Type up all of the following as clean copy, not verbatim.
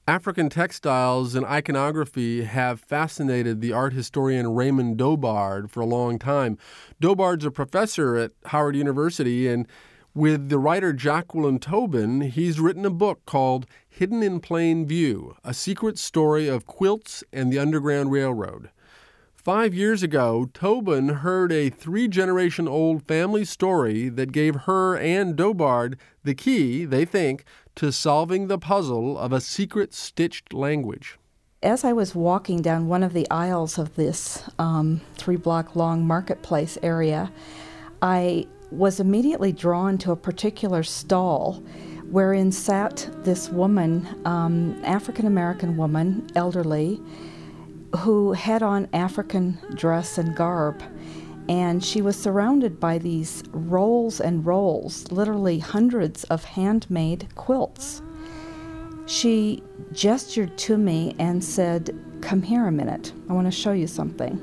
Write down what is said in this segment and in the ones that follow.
African textiles and iconography have fascinated the art historian Raymond Dobard for a long time. Dobard's a professor at Howard University, and with the writer Jacqueline Tobin, he's written a book called Hidden in Plain View, A Secret Story of Quilts and the Underground Railroad. 5 years ago, Tobin heard a 3-generation-old family story that gave her and Dobard the key, they think, to solving the puzzle of a secret stitched language. As I was walking down one of the aisles of this 3-block-long marketplace area, I was immediately drawn to a particular stall wherein sat this woman, African-American woman, elderly, who had on African dress and garb. And she was surrounded by these rolls and rolls, literally hundreds of handmade quilts. She gestured to me and said, "Come here a minute, I want to show you something."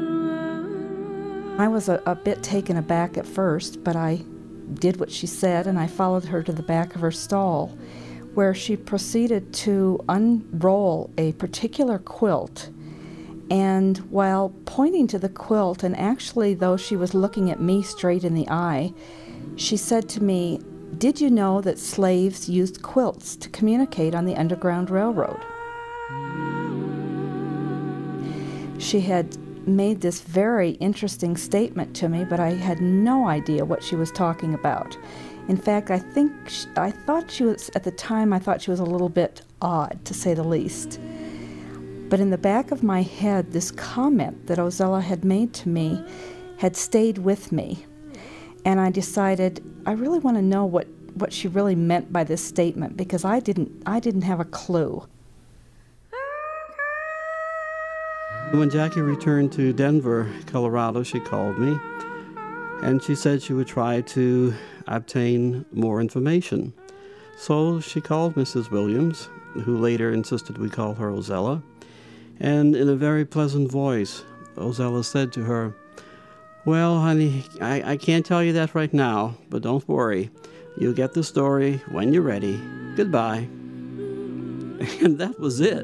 I was a bit taken aback at first, but I did what she said, and I followed her to the back of her stall, where she proceeded to unroll a particular quilt. And while pointing to the quilt, and actually though she was looking at me straight in the eye, she said to me, "Did you know that slaves used quilts to communicate on the Underground Railroad?" She had made this very interesting statement to me, but I had no idea what she was talking about. In fact, I thought she was a little bit odd, to say the least. But in the back of my head, this comment that Ozella had made to me had stayed with me. And I decided, I really want to know what she really meant by this statement, because I didn't have a clue. When Jackie returned to Denver, Colorado, she called me, and she said she would try to obtain more information. So she called Mrs. Williams, who later insisted we call her Ozella. And in a very pleasant voice, Ozella said to her, "Well, honey, I can't tell you that right now, but don't worry. You'll get the story when you're ready. Goodbye." And that was it.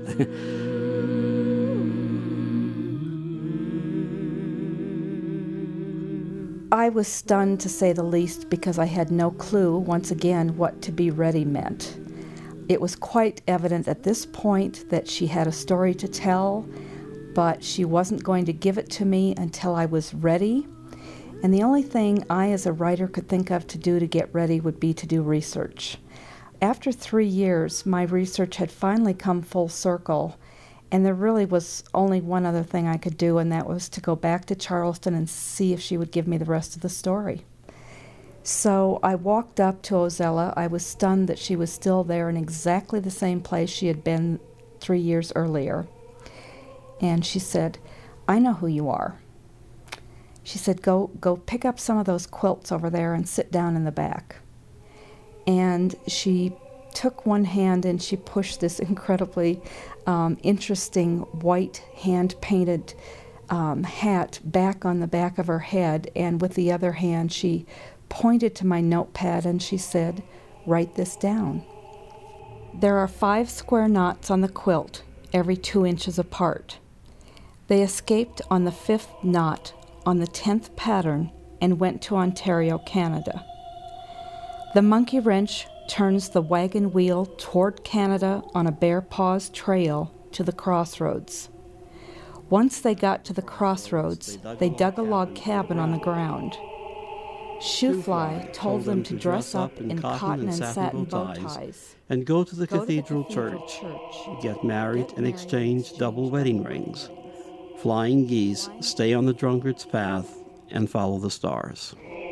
I was stunned, to say the least, because I had no clue, once again, what to be ready meant. It was quite evident at this point that she had a story to tell, but she wasn't going to give it to me until I was ready. And the only thing I, as a writer, could think of to do to get ready would be to do research. After 3 years, my research had finally come full circle, and there really was only one other thing I could do, and that was to go back to Charleston and see if she would give me the rest of the story. So I walked up to Ozella. I was stunned that she was still there in exactly the same place she had been 3 years earlier. And she said, "I know who you are." She said, go pick up some of those quilts over there and sit down in the back." And she took one hand and she pushed this incredibly interesting white hand-painted hat back on the back of her head, and with the other hand she pointed to my notepad and she said, "Write this down. There are 5 square knots on the quilt, every 2 inches apart. They escaped on the 5th knot on the 10th pattern and went to Ontario, Canada. The monkey wrench turns the wagon wheel toward Canada on a Bear Paws trail to the crossroads. Once they got to the crossroads, they dug a log cabin on the ground. Shoefly told them to dress up in cotton and satin bow ties and go to the cathedral church, get married and exchange double wedding rings. Flying geese stay on the drunkard's path and follow the stars."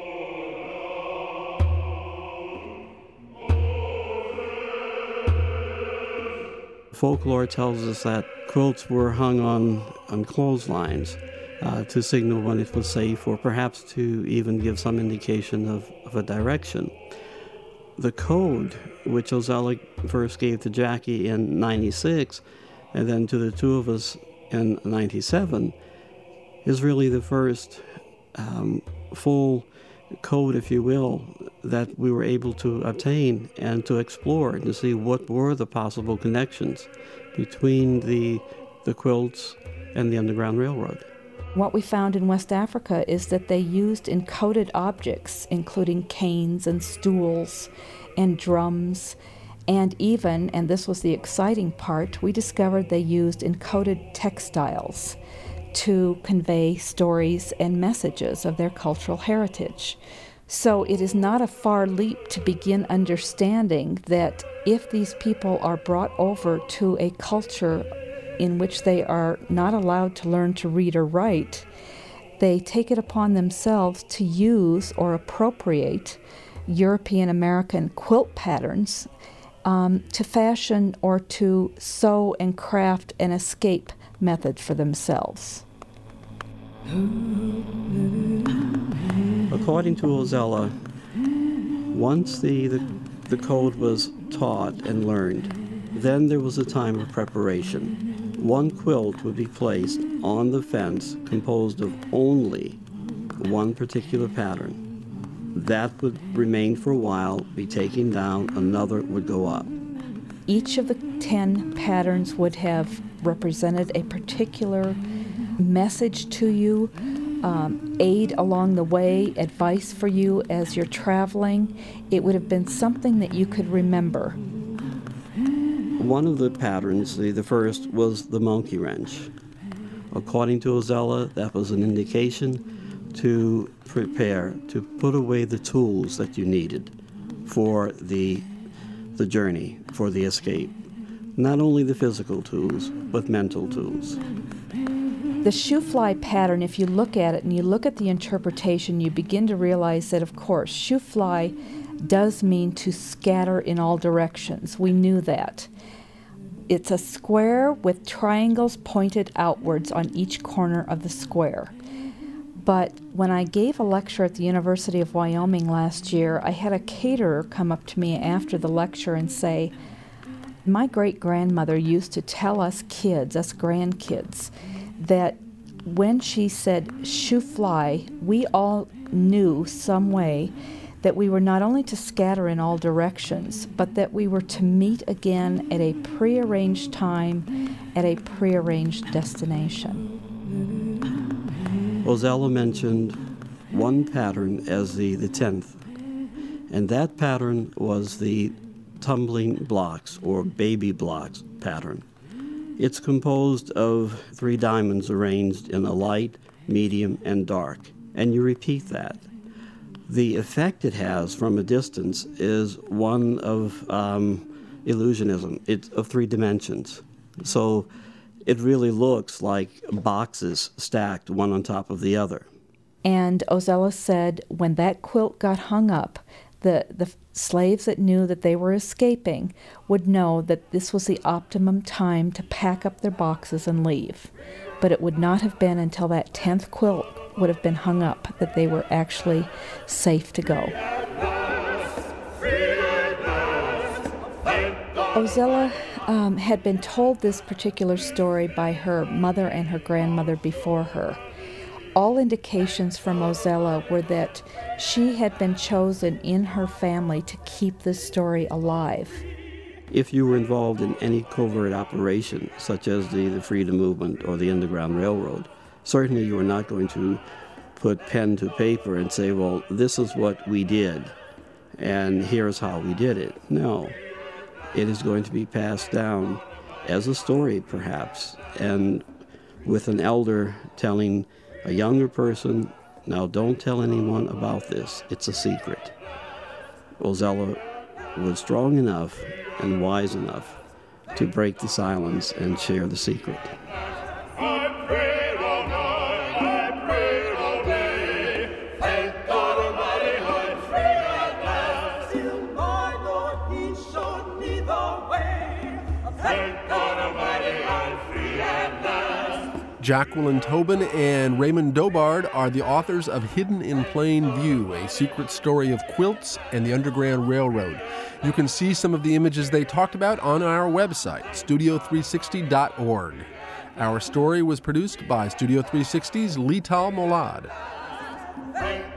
Folklore tells us that quilts were hung on clotheslines to signal when it was safe, or perhaps to even give some indication of a direction. The code, which Ozella first gave to Jackie in 96, and then to the two of us in 97, is really the first full code, if you will, that we were able to obtain and to explore and to see what were the possible connections between the quilts and the Underground Railroad. What we found in West Africa is that they used encoded objects, including canes and stools and drums, and even, and this was the exciting part, we discovered they used encoded textiles to convey stories and messages of their cultural heritage. So it is not a far leap to begin understanding that if these people are brought over to a culture in which they are not allowed to learn to read or write, they take it upon themselves to use or appropriate European American quilt patterns to fashion or to sew and craft an escape method for themselves. According to Ozella, once the code was taught and learned, then there was a time of preparation. One quilt would be placed on the fence composed of only one particular pattern. That would remain for a while, be taken down, another would go up. Each of the 10 patterns would have represented a particular message to you, aid along the way, advice for you as you're traveling. It would have been something that you could remember. One of the patterns, the first, was the monkey wrench. According to Ozella, that was an indication to prepare, to put away the tools that you needed for the journey, for the escape. Not only the physical tools, but mental tools. The shoe fly pattern, if you look at it and you look at the interpretation, you begin to realize that, of course, shoe fly does mean to scatter in all directions. We knew that. It's a square with triangles pointed outwards on each corner of the square. But when I gave a lecture at the University of Wyoming last year, I had a caterer come up to me after the lecture and say, my great-grandmother used to tell us kids, us grandkids, that when she said shoe fly, we all knew some way that we were not only to scatter in all directions, but that we were to meet again at a prearranged time, at a prearranged destination. Ozella mentioned one pattern as the 10th, and that pattern was the tumbling blocks or baby blocks pattern. It's composed of 3 diamonds arranged in a light, medium, and dark, and you repeat that. The effect it has from a distance is one of illusionism. It's of 3 dimensions. So it really looks like boxes stacked one on top of the other. And Ozella said when that quilt got hung up, the slaves that knew that they were escaping would know that this was the optimum time to pack up their boxes and leave. But it would not have been until that 10th quilt would have been hung up that they were actually safe to go. Ozella had been told this particular story by her mother and her grandmother before her. All indications from Ozella were that she had been chosen in her family to keep this story alive. If you were involved in any covert operation, such as the Freedom Movement or the Underground Railroad, certainly you are not going to put pen to paper and say, well, this is what we did, and here's how we did it. No. It is going to be passed down as a story, perhaps, and with an elder telling a younger person, now don't tell anyone about this. It's a secret. Ozella was strong enough and wise enough to break the silence and share the secret. I prayed all night, I prayed all day. Thank God Almighty, I'm free at last. Till my Lord, He showed me the way. Thank God Almighty, I'm free at last. Jacqueline Tobin and Raymond Dobard are the authors of Hidden in Plain View, a secret story of quilts and the Underground Railroad. You can see some of the images they talked about on our website, studio360.org. Our story was produced by Studio 360's Lital Molad.